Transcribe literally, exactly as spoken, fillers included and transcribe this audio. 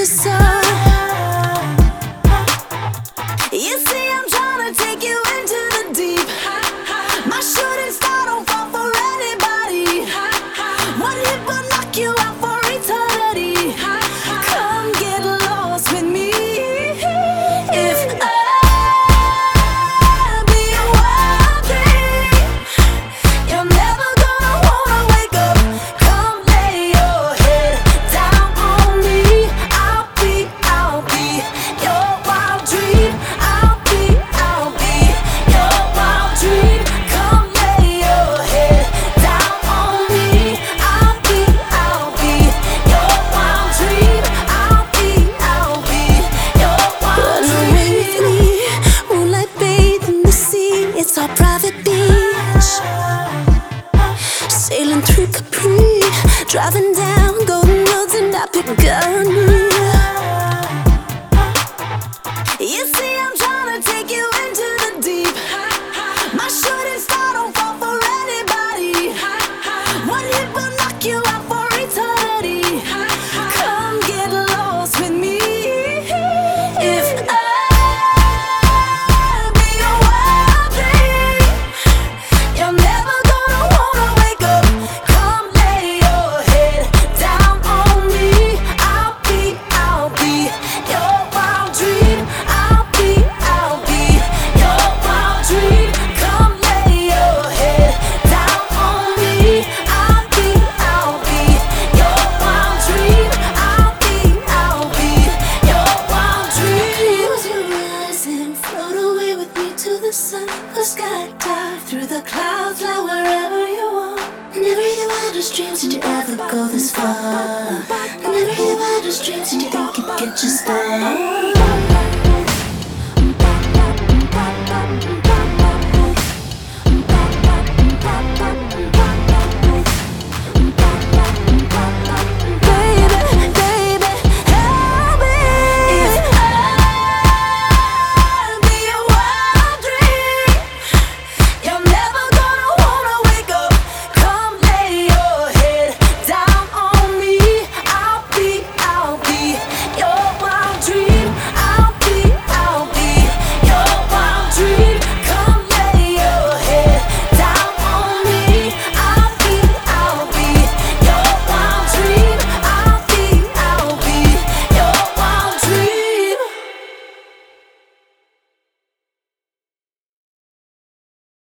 the sun. You see, I'm trying to take you into the deep. My shooting star don't fall for anybody. One hit will knock you out for eternity. Come get lost with me. If I be a wild thing, you're never gonna wanna wake up. Come lay your head down on me. I'll be, I'll be your wild dream. I'll be, I'll be your wild dream. Come lay your head down on me. I'll be, I'll be your wild dream. I'll be, I'll be your wild dream. Run away with me, moonlight bathed in the sea. It's our private beach, sailing through Capri, driving down golden roads, and I pick on you. You see, I'm trying to take you into the deep. My shooting star don't fall for anybody. One hit will knock you out for eternity. Come get lost with me. If I be a wild thing, you're never gonna wanna wake up. Come lay your head down on me. I'll be, I'll be your wild dream. I'll be, I'll be your wild dream. Come lay your head down on me. I'll be, I'll be your wild dream. I'll be, I'll be your wild dream. Close your eyes and float away with me to the sun. The sky dive through the clouds, fly wherever you want. Never your wildest dreams did you ever go this far. Never your wildest dreams did you think you'd get your start.